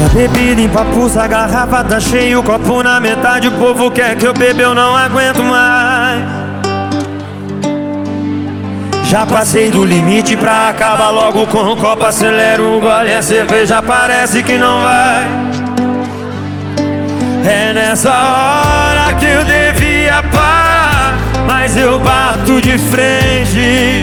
Bebida empapuça, a garrafa tá cheia, o copo na metade, o povo quer que eu beba, eu não aguento mais. Já passei do limite pra acabar logo com o copo, acelero o gole, a cerveja parece que não vai. É nessa hora que eu devia parar, mas eu bato de frente.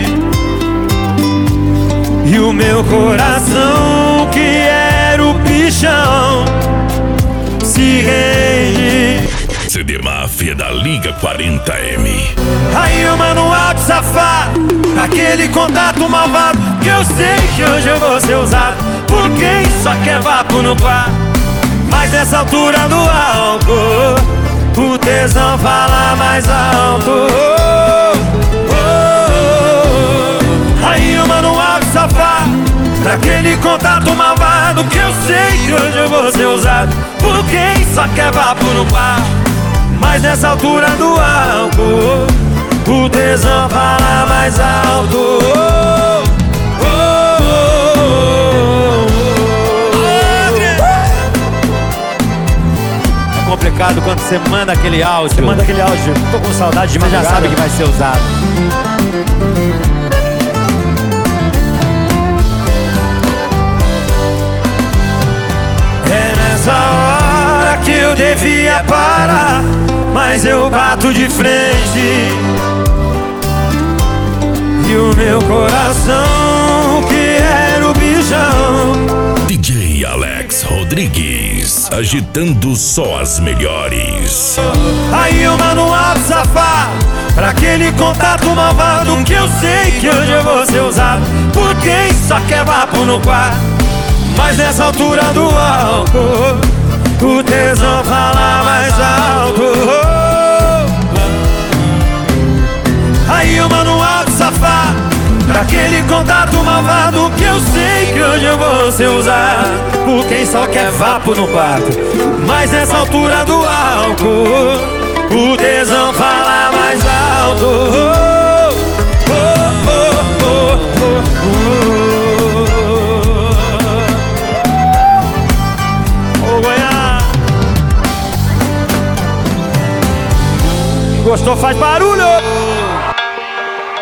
E o meu coração, que era o bichão, se rende. CD Máfia da Liga 40M. Aí eu mando um áudio safado, aquele contato malvado, que eu sei que hoje eu vou ser usado por quem só quer vapo no quarto. Mas nessa altura do álcool, o tesão fala mais alto. Aí eu mando um áudio safado, daquele contato malvado, que eu sei que hoje eu vou ser usado por quem só quer vapo no quarto. Mas nessa altura do álcool, o tesão fala mais alto. É complicado quando você manda aquele áudio. Você manda aquele áudio, tô com saudade de madrugada. Você já sabe que vai ser usado. É nessa hora que eu devia parar, mas eu bato de frente. E o meu coração, que era o bichão, DJ Alex Rodrigues, agitando só as melhores. aí eu mando um áudio safado, pra aquele contato malvado, que eu sei que hoje eu vou ser usado por quem só quer vapo no quarto. Mas nessa altura do álcool, o tesão fala mais alto. Aí eu mando um áudio safado, pra aquele contato malvado, que eu sei que hoje eu vou ser usado por quem só quer vapo no quarto. Mas nessa altura do álcool, o tesão fala mais alto. Ô Goiás, gostou, faz barulho.